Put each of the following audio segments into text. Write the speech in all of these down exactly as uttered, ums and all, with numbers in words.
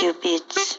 Studio Beats.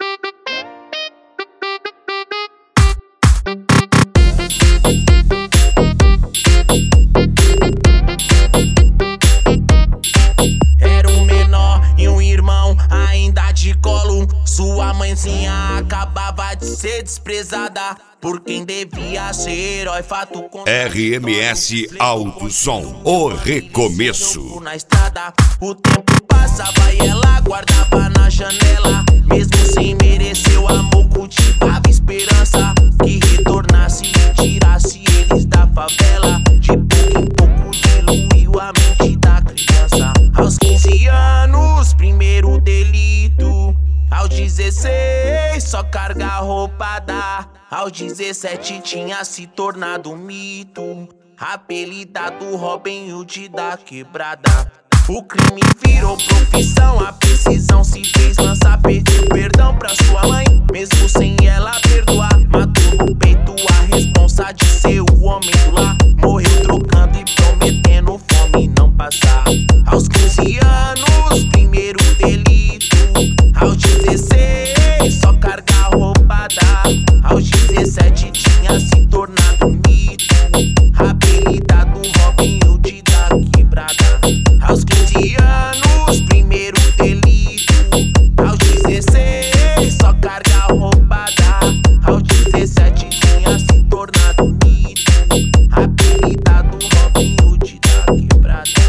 Era um menor e um irmão ainda de colo. Sua mãezinha acabava de ser desprezada por quem devia ser herói. Fato R M S Alto Som, o recomeço. Na estrada, o tempo passava e ela guardava na janela. Mesmo sem merecer o amor, cultivava esperança que retornasse e tirasse eles da favela. De pouco em pouco diluiu a mente da criança. Aos quinze anos, primeiro delito. Aos dezesseis, só carga roubada. Aos dezessete tinha se tornado um mito, apelidado Robin Hood da quebrada. O crime virou profissão, a precisão se fez lançar. Pediu perdão pra sua mãe, mesmo sem ela perdoar. Matou no peito a responsa de ser o homem do lar. Morreu trocando e prometendo fome não passar. Aos quinze anos, primeiro delito. Aos dezesseis, só carga roubada. Aos dezessete tinha se tornado um mito, apelidado Robin Hood da quebrada. Aos quinze anos, primeiro delito. Aos dezesseis, só carga roubada. Aos dezessete tinha se tornado um mito, apelidado Robin Hood da quebrada.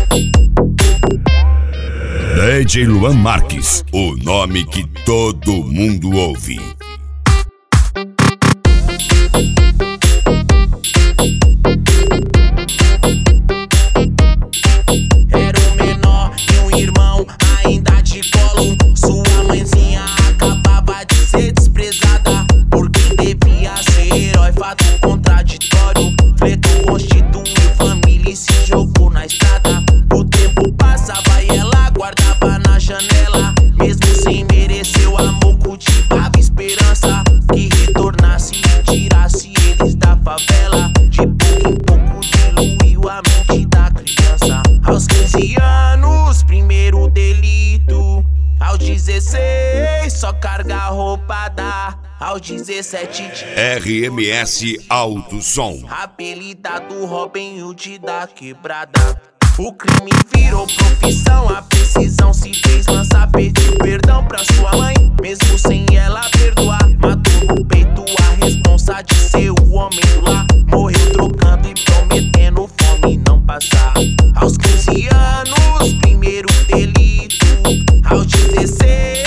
D J Luan Marques, o nome que todo mundo ouve. Era um menor e um irmão ainda de colo. Sua mãezinha acabava de ser desprezada por quem devia ser herói. Fato contraditório, fletou, constituiu família e se jogou na estrada. O tempo passava e ela guardava na janela. Mesmo sem merecer o amor, cultivava esperança que retornasse e tirasse eles da favela. De pouco em pouco diluiu a mente da criança. Aos quinze anos, primeiro delito. Aos dezesseis, só carga roubada. Aos dezessete, R M S Alto Som, apelidado Robin Hood da quebrada. O crime virou profissão, a precisão se fez lançar. Pediu perdão pra sua mãe, mesmo sem ela perdoar. Matou no peito a responsa de ser o homem do lar. Morreu trocando e prometendo fome não passar. Aos quinze anos, primeiro delito. Aos dezesseis,